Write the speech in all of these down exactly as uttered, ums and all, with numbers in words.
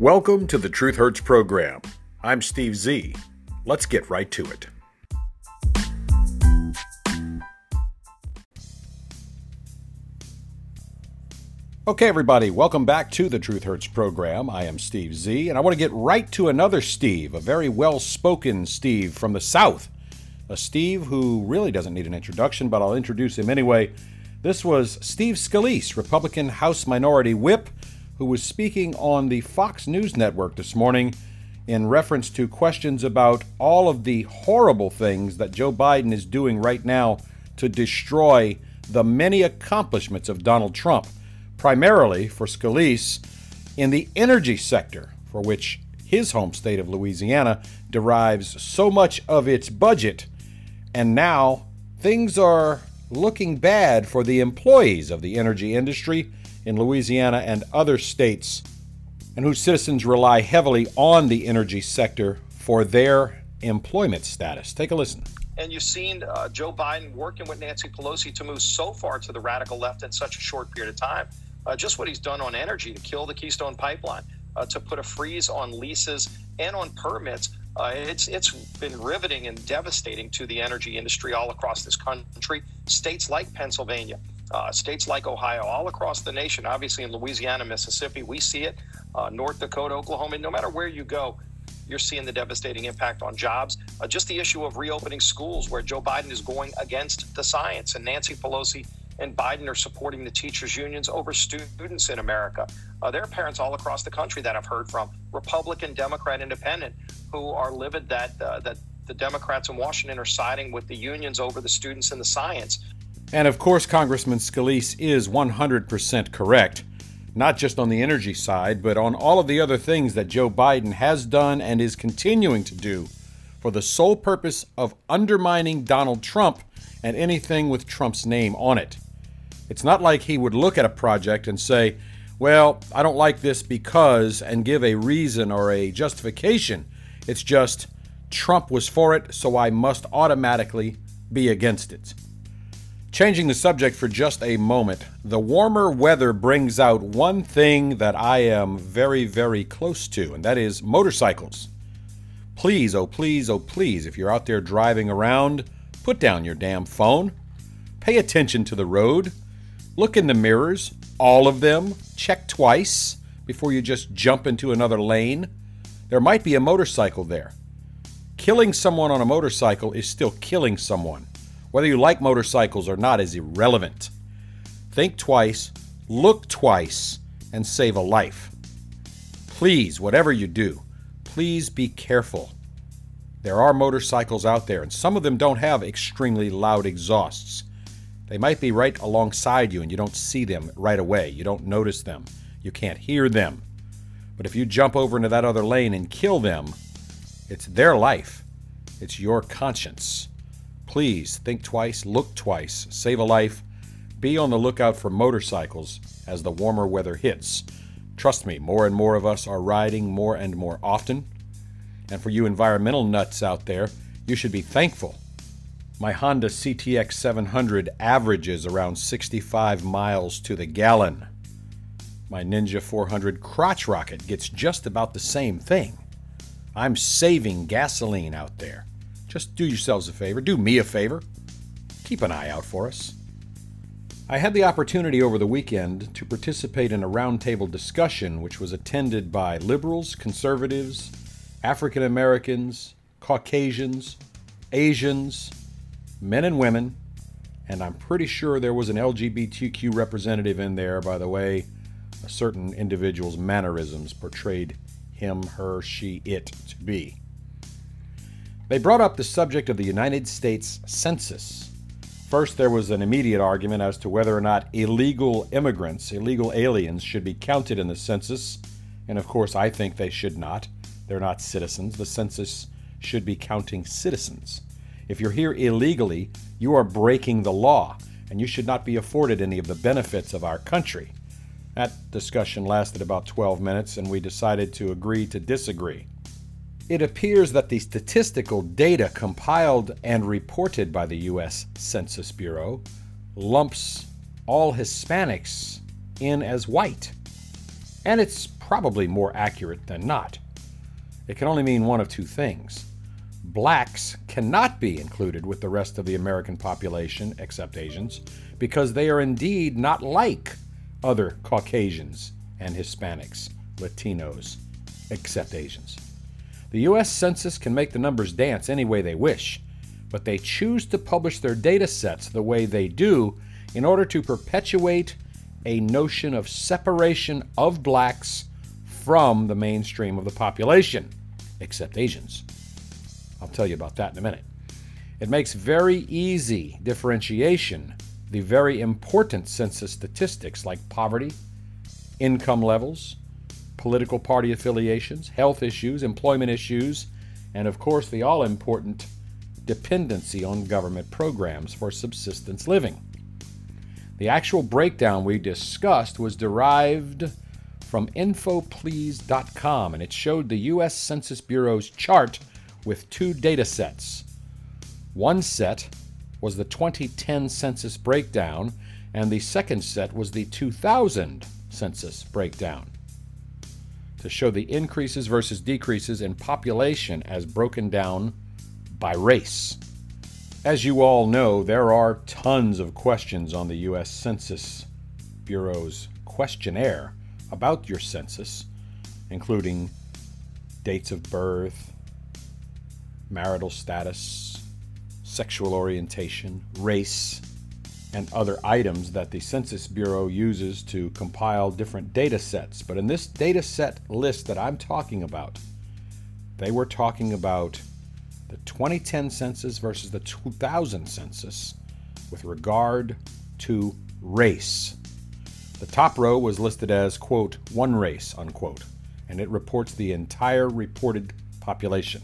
Welcome to the Truth Hurts program. I'm Steve Z. Let's get right to it. Okay, everybody, welcome back to the Truth Hurts program. I am Steve Z, and I want to get right to another Steve, a very well-spoken Steve from the South. A Steve who really doesn't need an introduction, but I'll introduce him anyway. This was Steve Scalise, Republican House Minority Whip, who was speaking on the Fox News Network this morning in reference to questions about all of the horrible things that Joe Biden is doing right now to destroy the many accomplishments of Donald Trump, primarily for Scalise in the energy sector, for which his home state of Louisiana derives so much of its budget. And now things are looking bad for the employees of the energy industry in Louisiana and other states, and whose citizens rely heavily on the energy sector for their employment status. Take a listen. And you've seen uh, Joe Biden working with Nancy Pelosi to move so far to the radical left in such a short period of time. Uh, just what he's done on energy to kill the Keystone Pipeline, uh, to put a freeze on leases and on permits. Uh, it's it's been riveting and devastating to the energy industry all across this country. States like Pennsylvania, uh, states like Ohio, all across the nation. Obviously in Louisiana, Mississippi, we see it. Uh, North Dakota, Oklahoma, no matter where you go, you're seeing the devastating impact on jobs. Uh, just the issue of reopening schools where Joe Biden is going against the science, and Nancy Pelosi and Biden are supporting the teachers' unions over students in America. Uh, there are parents all across the country that I've heard from, Republican, Democrat, Independent, who are livid that uh, that the Democrats in Washington are siding with the unions over the students and the science. And of course, Congressman Scalise is one hundred percent correct, not just on the energy side, but on all of the other things that Joe Biden has done and is continuing to do for the sole purpose of undermining Donald Trump and anything with Trump's name on it. It's not like he would look at a project and say, well, I don't like this because, and give a reason or a justification. It's just, Trump was for it, so I must automatically be against it. Changing the subject for just a moment, the warmer weather brings out one thing that I am very, very close to, and that is motorcycles. Please, oh please, oh please, if you're out there driving around, put down your damn phone. Pay attention to the road. Look in the mirrors, all of them. Check twice before you just jump into another lane. There might be a motorcycle there. Killing someone on a motorcycle is still killing someone. Whether you like motorcycles or not is irrelevant. Think twice, look twice, and save a life. Please, whatever you do, please be careful. There are motorcycles out there, and some of them don't have extremely loud exhausts. They might be right alongside you, and you don't see them right away. You don't notice them. You can't hear them. But if you jump over into that other lane and kill them, it's their life. It's your conscience. Please think twice, look twice, save a life. Be on the lookout for motorcycles as the warmer weather hits. Trust me, more and more of us are riding more and more often. And for you environmental nuts out there, you should be thankful. My Honda C T X seven hundred averages around sixty-five miles to the gallon. My Ninja four hundred crotch rocket gets just about the same thing. I'm saving gasoline out there. Just do yourselves a favor. Do me a favor. Keep an eye out for us. I had the opportunity over the weekend to participate in a roundtable discussion which was attended by liberals, conservatives, African Americans, Caucasians, Asians, men and women, and I'm pretty sure there was an L G B T Q representative in there. By the way, a certain individual's mannerisms portrayed him, her, she, it to be. They brought up the subject of the United States Census. First, there was an immediate argument as to whether or not illegal immigrants, illegal aliens, should be counted in the census. And of course, I think they should not. They're not citizens. The census should be counting citizens. If you're here illegally, you are breaking the law, and you should not be afforded any of the benefits of our country. That discussion lasted about twelve minutes, and we decided to agree to disagree. It appears that the statistical data compiled and reported by the U S Census Bureau lumps all Hispanics in as white. And it's probably more accurate than not. It can only mean one of two things. Blacks cannot be included with the rest of the American population, except Asians, because they are indeed not like other Caucasians and Hispanics, Latinos, except Asians. The U S Census can make the numbers dance any way they wish, but they choose to publish their data sets the way they do in order to perpetuate a notion of separation of blacks from the mainstream of the population, except Asians. I'll tell you about that in a minute. It makes very easy differentiation the very important census statistics like poverty, income levels, political party affiliations, health issues, employment issues, and of course the all-important dependency on government programs for subsistence living. The actual breakdown we discussed was derived from info please dot com, and it showed the U S Census Bureau's chart with two data sets. One set was the twenty ten census breakdown, and the second set was the two thousand census breakdown, to show the increases versus decreases in population as broken down by race. As you all know, there are tons of questions on the U S Census Bureau's questionnaire about your census, including dates of birth, marital status, sexual orientation, race, and other items that the Census Bureau uses to compile different data sets. But in this data set list that I'm talking about, they were talking about the twenty ten census versus the two thousand census with regard to race. The top row was listed as, quote, one race, unquote, and it reports the entire reported population.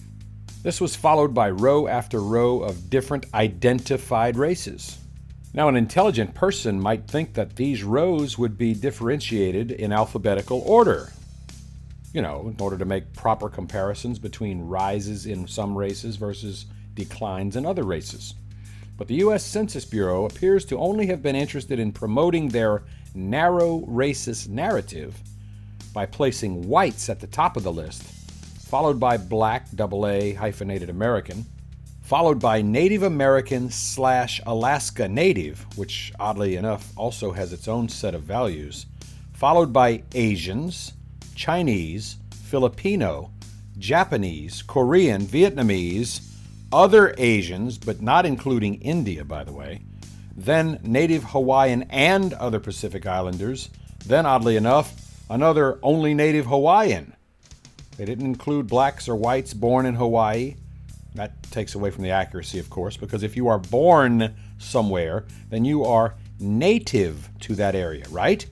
This was followed by row after row of different identified races. Now, an intelligent person might think that these rows would be differentiated in alphabetical order, you know, in order to make proper comparisons between rises in some races versus declines in other races. But the U S Census Bureau appears to only have been interested in promoting their narrow racist narrative by placing whites at the top of the list, followed by black, double A, hyphenated American, followed by Native American slash Alaska Native, which oddly enough also has its own set of values, followed by Asians, Chinese, Filipino, Japanese, Korean, Vietnamese, other Asians, but not including India, by the way, then Native Hawaiian and other Pacific Islanders, then oddly enough, another only Native Hawaiian. They didn't include blacks or whites born in Hawaii. That takes away from the accuracy, of course, because if you are born somewhere, then you are native to that area, right?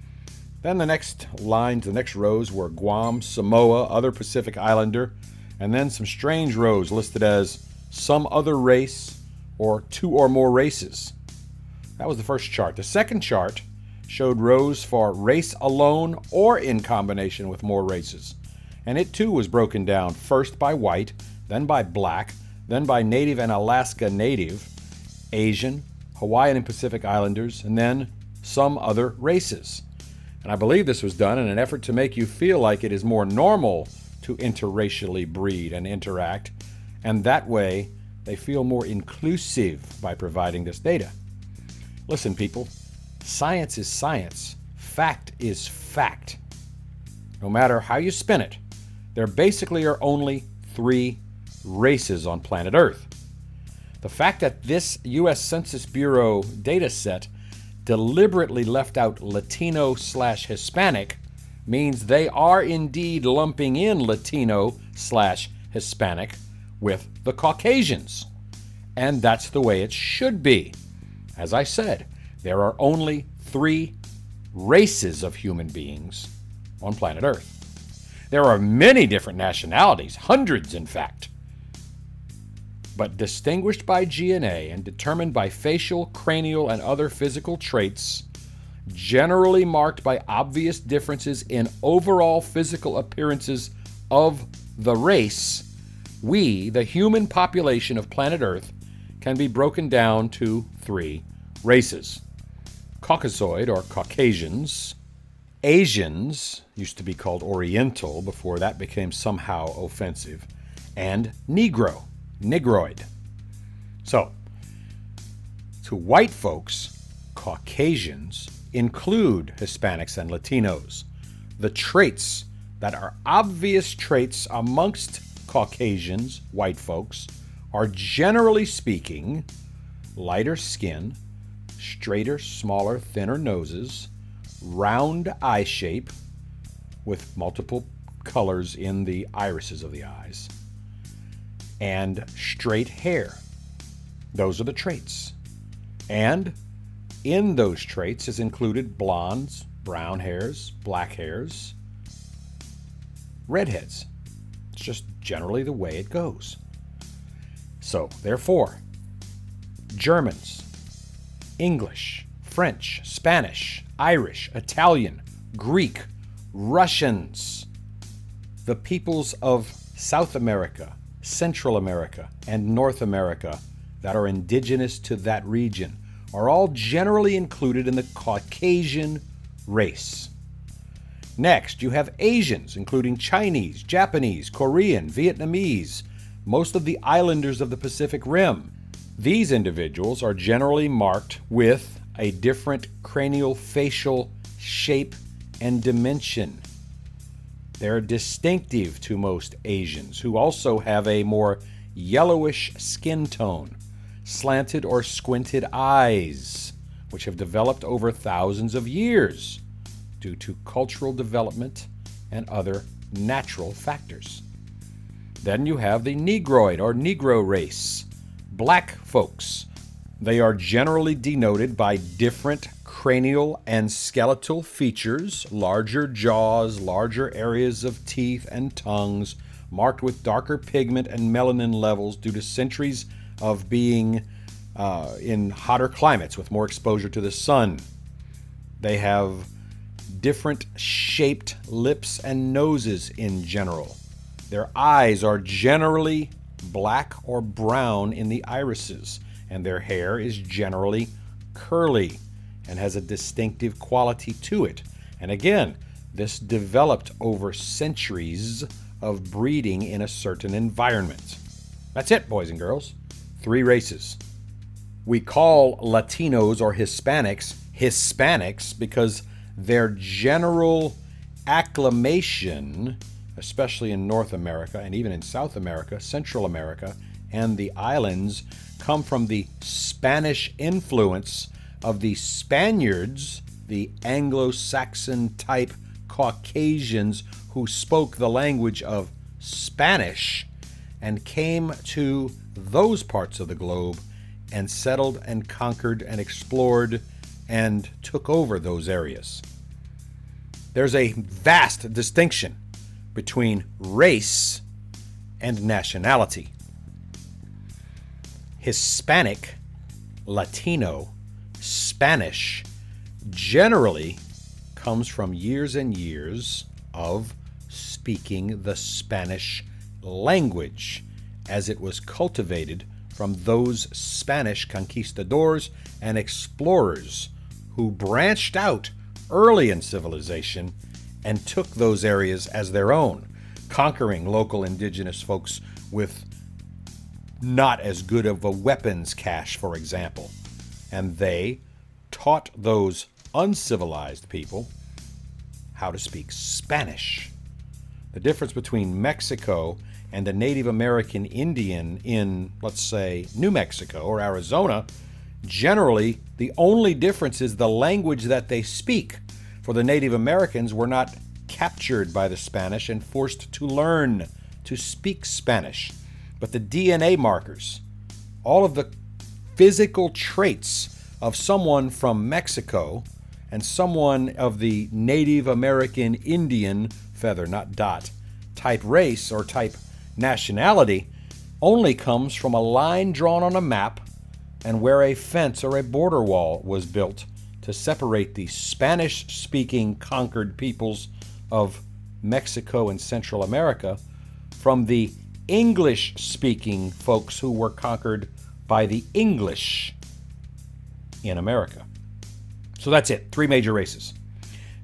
Then the next lines, the next rows were Guam, Samoa, other Pacific Islander, and then some strange rows listed as some other race or two or more races. That was the first chart. The second chart showed rows for race alone or in combination with more races. And it too was broken down first by white, then by black, then by Native and Alaska Native, Asian, Hawaiian and Pacific Islanders, and then some other races. And I believe this was done in an effort to make you feel like it is more normal to interracially breed and interact, and that way they feel more inclusive by providing this data. Listen, people, science is science. Fact is fact. No matter how you spin it, there basically are only three races on planet Earth. The fact that this U S Census Bureau data set deliberately left out Latino slash Hispanic means they are indeed lumping in Latino slash Hispanic with the Caucasians. And that's the way it should be. As I said, there are only three races of human beings on planet Earth. There are many different nationalities, hundreds in fact, but distinguished by G N A and determined by facial, cranial, and other physical traits, generally marked by obvious differences in overall physical appearances of the race, we, the human population of planet Earth, can be broken down to three races: Caucasoid or Caucasians, Asians used to be called Oriental before that became somehow offensive, and Negro, Negroid. So, to white folks, Caucasians include Hispanics and Latinos. The traits that are obvious traits amongst Caucasians, white folks, are generally speaking lighter skin, straighter, smaller, thinner noses, round eye shape with multiple colors in the irises of the eyes, and straight hair. Those are the traits. And in those traits is included blondes, brown hairs, black hairs, redheads. It's just generally the way it goes. So, therefore, Germans, English, French, Spanish, Irish, Italian, Greek, Russians, the peoples of South America, Central America, and North America that are indigenous to that region are all generally included in the Caucasian race. Next, you have Asians, including Chinese, Japanese, Korean, Vietnamese, most of the islanders of the Pacific Rim. These individuals are generally marked with a different cranial facial shape and dimension. They're distinctive to most Asians, who also have a more yellowish skin tone, slanted or squinted eyes, which have developed over thousands of years due to cultural development and other natural factors. Then you have the Negroid or Negro race, black folks. They are generally denoted by different cranial and skeletal features, larger jaws, larger areas of teeth and tongues, marked with darker pigment and melanin levels due to centuries of being uh, in hotter climates with more exposure to the sun. They have different shaped lips and noses in general. Their eyes are generally black or brown in the irises, and their hair is generally curly and has a distinctive quality to it. And again, this developed over centuries of breeding in a certain environment. That's it, boys and girls. Three races. We call Latinos or Hispanics Hispanics because their general acclamation, especially in North America and even in South America, Central America, and the islands, come from the Spanish influence of the Spaniards, the Anglo-Saxon type Caucasians who spoke the language of Spanish and came to those parts of the globe and settled and conquered and explored and took over those areas. There's a vast distinction between race and nationality. Hispanic, Latino, Spanish generally comes from years and years of speaking the Spanish language as it was cultivated from those Spanish conquistadors and explorers who branched out early in civilization and took those areas as their own, conquering local indigenous folks with not as good of a weapons cache, for example. And they taught those uncivilized people how to speak Spanish. The difference between Mexico and a Native American Indian in, let's say, New Mexico or Arizona, generally the only difference is the language that they speak. For the Native Americans were not captured by the Spanish and forced to learn to speak Spanish. But the D N A markers, all of the physical traits of someone from Mexico and someone of the Native American Indian, feather, not dot, type race or type nationality only comes from a line drawn on a map and where a fence or a border wall was built to separate the Spanish-speaking conquered peoples of Mexico and Central America from the English-speaking folks who were conquered by the English in America. So that's it, three major races.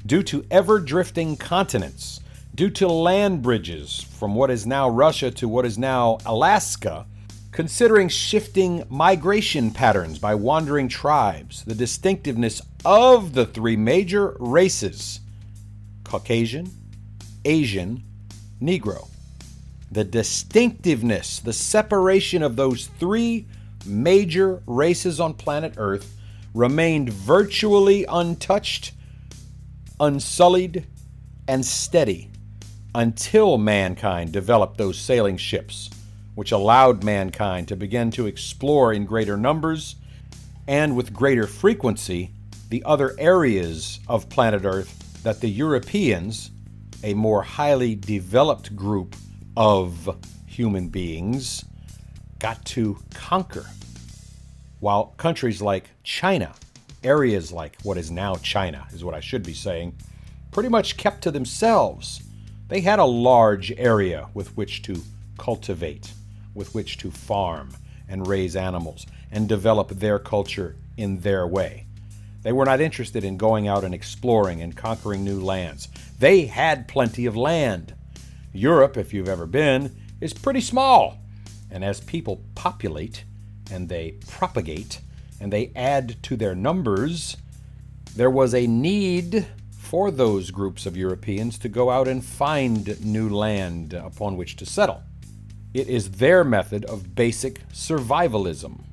due to ever-drifting continents, due to land bridges from what is now Russia to what is now Alaska, considering shifting migration patterns by wandering tribes, the distinctiveness of the three major races, Caucasian, Asian, Negro. The distinctiveness, the separation of those three major races on planet Earth remained virtually untouched, unsullied, and steady until mankind developed those sailing ships, which allowed mankind to begin to explore in greater numbers and with greater frequency the other areas of planet Earth that the Europeans, a more highly developed group of human beings, got to conquer. While countries like China, areas like what is now China, is what I should be saying, pretty much kept to themselves. They had a large area with which to cultivate, with which to farm and raise animals and develop their culture in their way. They were not interested in going out and exploring and conquering new lands. They had plenty of land. Europe, if you've ever been, is pretty small. And as people populate and they propagate and they add to their numbers, there was a need for those groups of Europeans to go out and find new land upon which to settle. It is their method of basic survivalism.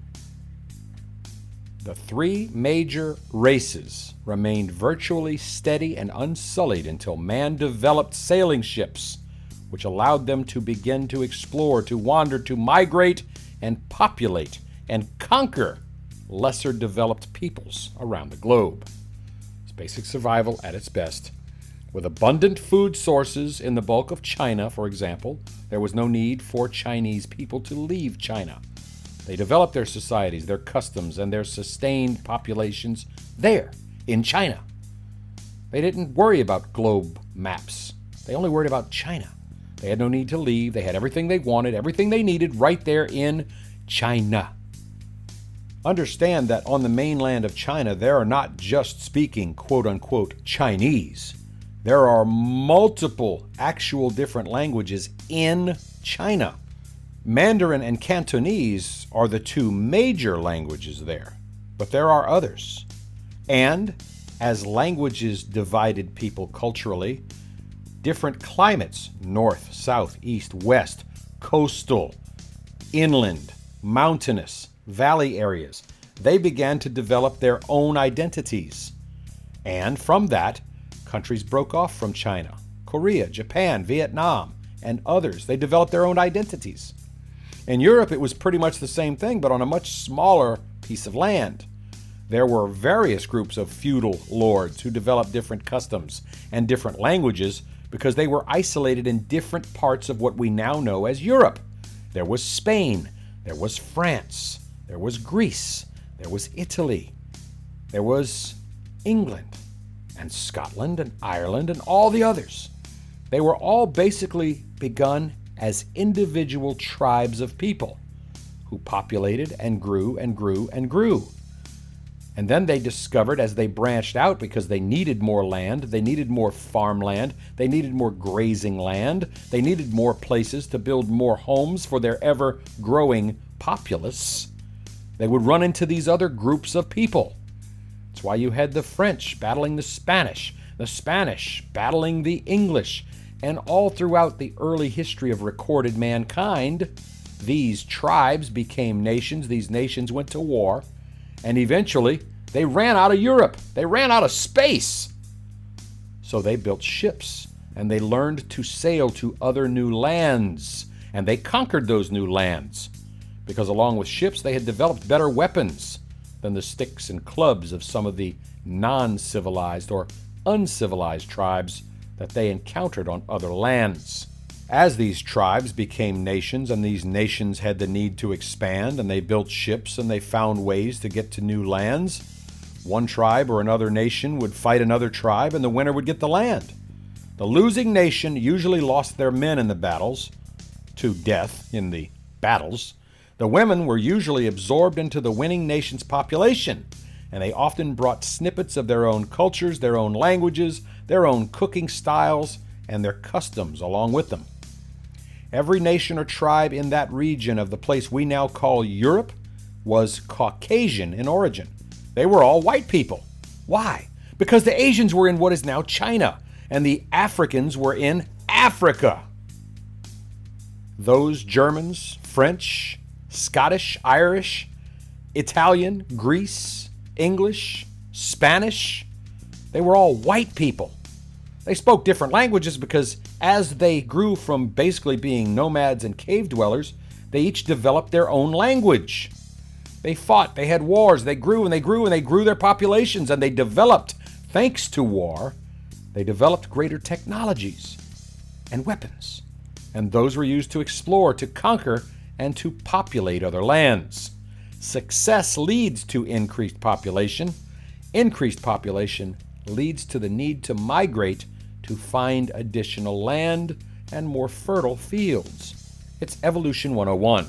The three major races remained virtually steady and unsullied until man developed sailing ships, which allowed them to begin to explore, to wander, to migrate, and populate, and conquer lesser developed peoples around the globe. It's basic survival at its best. With abundant food sources in the bulk of China, for example, there was no need for Chinese people to leave China. They developed their societies, their customs, and their sustained populations there, in China. They didn't worry about globe maps. They only worried about China. They had no need to leave. They had everything they wanted, everything they needed right there in China. Understand that on the mainland of China, they are not just speaking quote-unquote Chinese. There are multiple actual different languages in China. Mandarin and Cantonese are the two major languages there, but there are others. And as languages divided people culturally, different climates, north, south, east, west, coastal, inland, mountainous, valley areas, they began to develop their own identities. And from that, countries broke off from China. Korea, Japan, Vietnam, and others, they developed their own identities. In Europe, it was pretty much the same thing, but on a much smaller piece of land. There were various groups of feudal lords who developed different customs and different languages because they were isolated in different parts of what we now know as Europe. There was Spain, there was France, there was Greece, there was Italy, there was England, and Scotland and Ireland and all the others. They were all basically begun as individual tribes of people who populated and grew and grew and grew. And then they discovered as they branched out, because they needed more land, they needed more farmland, they needed more grazing land, they needed more places to build more homes for their ever-growing populace, they would run into these other groups of people. That's why you had the French battling the Spanish, the Spanish battling the English, and all throughout the early history of recorded mankind, these tribes became nations, these nations went to war, and eventually they ran out of Europe. They ran out of space. So they built ships, and they learned to sail to other new lands, and they conquered those new lands, because along with ships they had developed better weapons than the sticks and clubs of some of the non-civilized or uncivilized tribes that they encountered on other lands. As these tribes became nations, and these nations had the need to expand, and they built ships and they found ways to get to new lands, one tribe or another nation would fight another tribe, and the winner would get the land. The losing nation usually lost their men in the battles, to death in the battles. The women were usually absorbed into the winning nation's population, and they often brought snippets of their own cultures, their own languages, their own cooking styles, and their customs along with them. Every nation or tribe in that region of the place we now call Europe was Caucasian in origin. They were all white people. Why? Because the Asians were in what is now China, and the Africans were in Africa. Those Germans, French, Scottish, Irish, Italian, Greece, English, Spanish, they were all white people. They spoke different languages because as they grew from basically being nomads and cave dwellers, they each developed their own language. They fought, they had wars, they grew and they grew and they grew their populations, and they developed, thanks to war, they developed greater technologies and weapons. And those were used to explore, to conquer, and to populate other lands. Success leads to increased population. Increased population leads to the need to migrate to find additional land and more fertile fields. It's Evolution one oh one.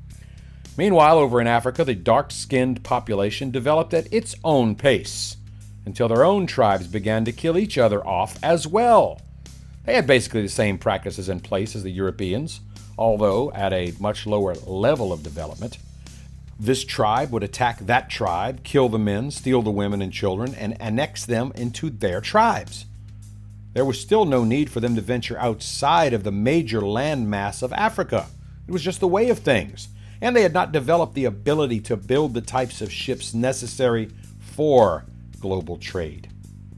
Meanwhile, over in Africa, the dark-skinned population developed at its own pace until their own tribes began to kill each other off as well. They had basically the same practices in place as the Europeans, although at a much lower level of development. This tribe would attack that tribe, kill the men, steal the women and children, and annex them into their tribes. There was still no need for them to venture outside of the major landmass of Africa. It was just the way of things, and they had not developed the ability to build the types of ships necessary for global trade.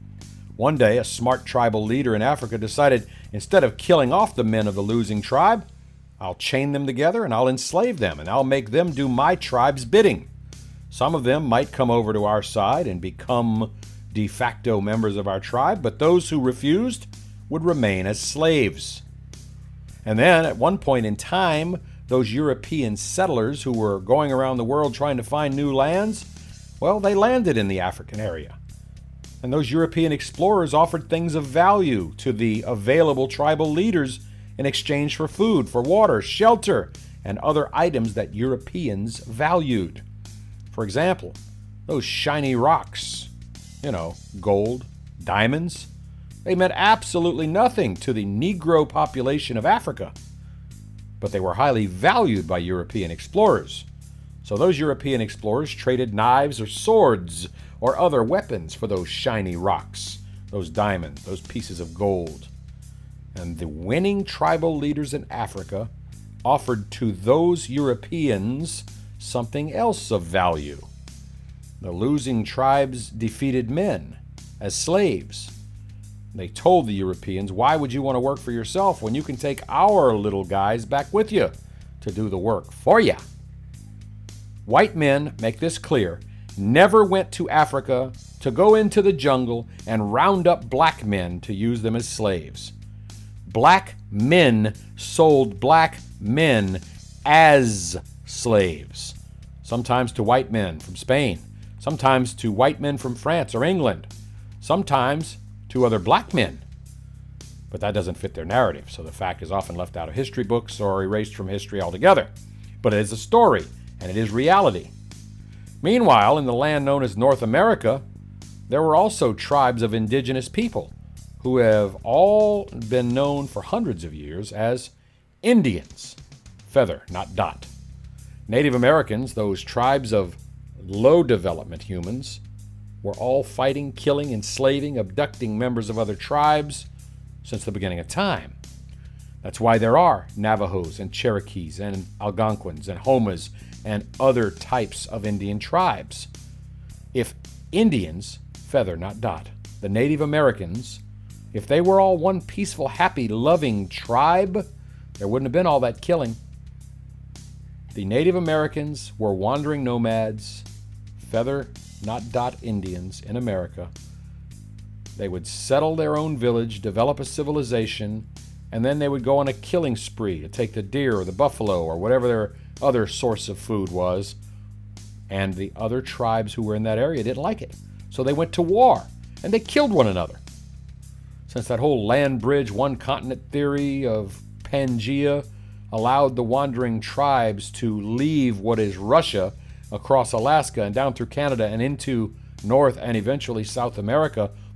One day, a smart tribal leader in Africa decided, instead of killing off the men of the losing tribe, I'll chain them together and I'll enslave them and I'll make them do my tribe's bidding. Some of them might come over to our side and become de facto members of our tribe, but those who refused would remain as slaves. And then, at one point in time, those European settlers who were going around the world trying to find new lands, well, they landed in the African area. And those European explorers offered things of value to the available tribal leaders in exchange for food, for water, shelter, and other items that Europeans valued. For example, those shiny rocks, you know, gold, diamonds, they meant absolutely nothing to the Negro population of Africa, but they were highly valued by European explorers. So those European explorers traded knives or swords or other weapons for those shiny rocks, those diamonds, those pieces of gold. And the winning tribal leaders in Africa offered to those Europeans something else of value. The losing tribes defeated men as slaves. They told the Europeans, why would you want to work for yourself when you can take our little guys back with you to do the work for you? White men, make this clear, never went to Africa to go into the jungle and round up black men to use them as slaves. Black men sold black men as slaves, sometimes to white men from Spain, sometimes to white men from France or England, sometimes to other black men. But that doesn't fit their narrative, so the fact is often left out of history books or erased from history altogether. But it is a story, and it is reality. Meanwhile, in the land known as North America, there were also tribes of indigenous people who have all been known for hundreds of years as Indians. Feather, not dot. Native Americans, those tribes of low development humans, were all fighting, killing, enslaving, abducting members of other tribes since the beginning of time. That's why there are Navajos and Cherokees and Algonquins and Homas and other types of Indian tribes. If Indians, feather, not dot, the Native Americans, if they were all one peaceful, happy, loving tribe, there wouldn't have been all that killing. The Native Americans were wandering nomads, feather, not dot Indians in America. They would settle their own village, develop a civilization, and then they would go on a killing spree to take the deer or the buffalo or whatever their other source of food was. And the other tribes who were in that area didn't like it. So they went to war, and they killed one another. Since that whole land bridge, one continent theory of Pangea allowed the wandering tribes to leave what is Russia across Alaska and down through Canada and into North and eventually South America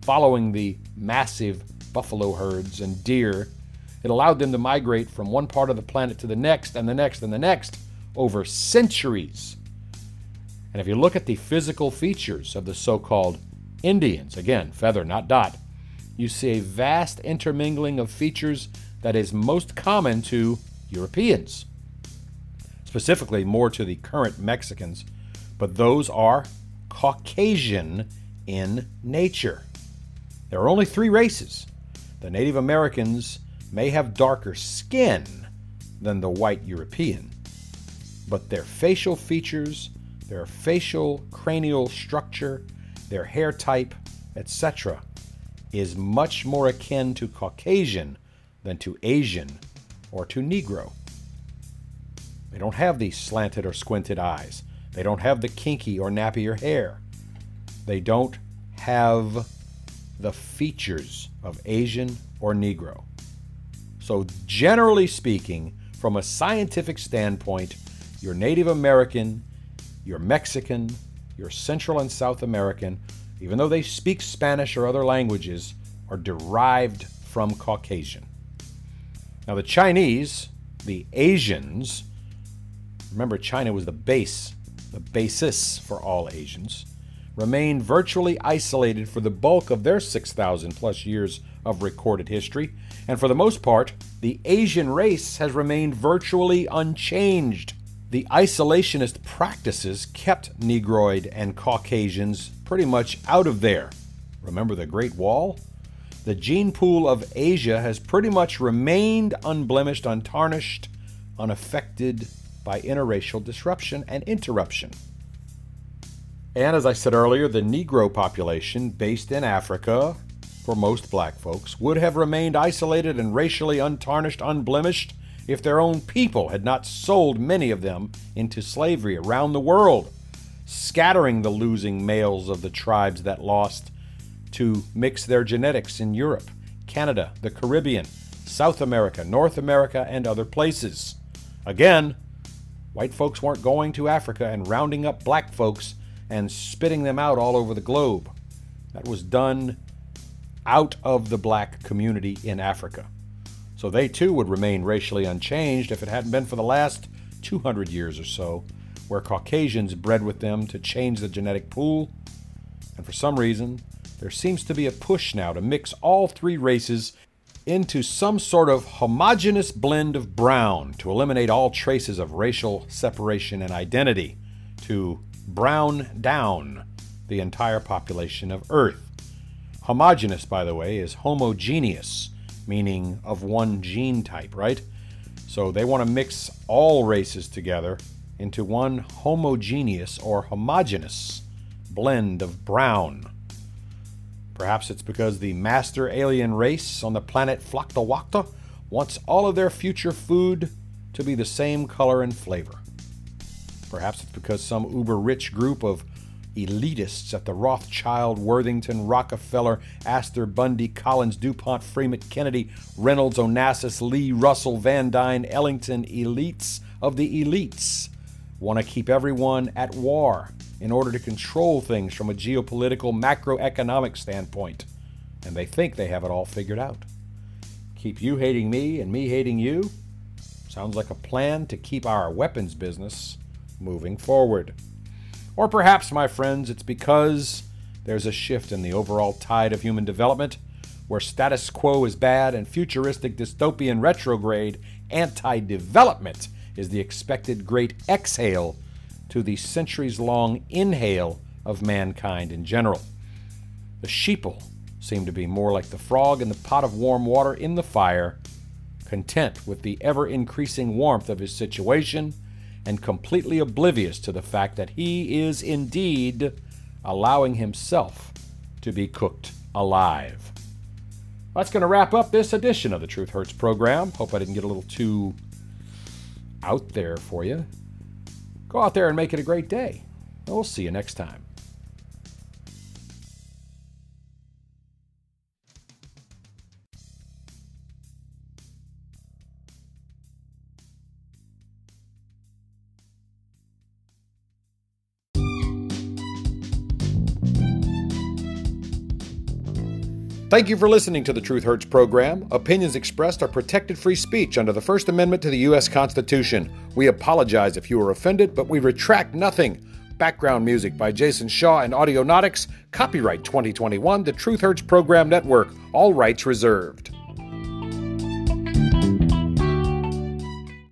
following the massive buffalo herds and deer. It allowed them to migrate from one part of the planet to the next and the next and the next over centuries. And if you look at the physical features of the so-called Indians, again, feather, not dot, you see a vast intermingling of features that is most common to Europeans, specifically more to the current Mexicans, but those are Caucasian in nature. There are only three races. The Native Americans may have darker skin than the white European, but their facial features, their facial cranial structure, their hair type, et cetera, is much more akin to Caucasian than to Asian or to Negro. They don't have these slanted or squinted eyes. They don't have the kinky or nappier hair. They don't have the features of Asian or Negro. So generally speaking, from a scientific standpoint, your Native American, your Mexican, your Central and South American, even though they speak Spanish or other languages, are derived from Caucasian. Now the Chinese, the Asians, remember China was the base, the basis for all Asians, remained virtually isolated for the bulk of their six thousand plus years of recorded history, and for the most part, the Asian race has remained virtually unchanged. The isolationist practices kept Negroid and Caucasians pretty much out of there. Remember the Great Wall? The gene pool of Asia has pretty much remained unblemished, untarnished, unaffected by interracial disruption and interruption. And as I said earlier, the Negro population based in Africa, for most black folks, would have remained isolated and racially untarnished, unblemished, if their own people had not sold many of them into slavery around the world, scattering the losing males of the tribes that lost to mix their genetics in Europe, Canada, the Caribbean, South America, North America, and other places. Again, white folks weren't going to Africa and rounding up black folks and spitting them out all over the globe. That was done out of the black community in Africa. So they too would remain racially unchanged if it hadn't been for the last two hundred years or so, where Caucasians bred with them to change the genetic pool. And for some reason, there seems to be a push now to mix all three races into some sort of homogeneous blend of brown to eliminate all traces of racial separation and identity, to brown down the entire population of Earth. Homogeneous, by the way, is homogeneous, meaning of one gene type, right? So they want to mix all races together into one homogeneous or homogeneous blend of brown. Perhaps it's because the master alien race on the planet Flocta wants all of their future food to be the same color and flavor. Perhaps it's because some uber-rich group of elitists at the Rothschild, Worthington, Rockefeller, Astor, Bundy, Collins, DuPont, Freeman, Kennedy, Reynolds, Onassis, Lee, Russell, Van Dyne, Ellington, elites of the elites want to keep everyone at war in order to control things from a geopolitical, macroeconomic standpoint. And they think they have it all figured out. Keep you hating me and me hating you? Sounds like a plan to keep our weapons business moving forward. Or perhaps, my friends, it's because there's a shift in the overall tide of human development, where status quo is bad and futuristic, dystopian, retrograde, anti-development is the expected great exhale to the centuries-long inhale of mankind in general. The sheeple seem to be more like the frog in the pot of warm water in the fire, content with the ever-increasing warmth of his situation, and completely oblivious to the fact that he is indeed allowing himself to be cooked alive. That's going to wrap up this edition of the Truth Hurts program. Hope I didn't get a little too out there for you. Go out there and make it a great day. We'll see you next time. Thank you for listening to the Truth Hurts program. Opinions expressed are protected free speech under the First Amendment to the U S Constitution. We apologize if you were offended, but we retract nothing. Background music by Jason Shaw and Audionautics. Copyright twenty twenty-one, the Truth Hurts Program Network. All rights reserved.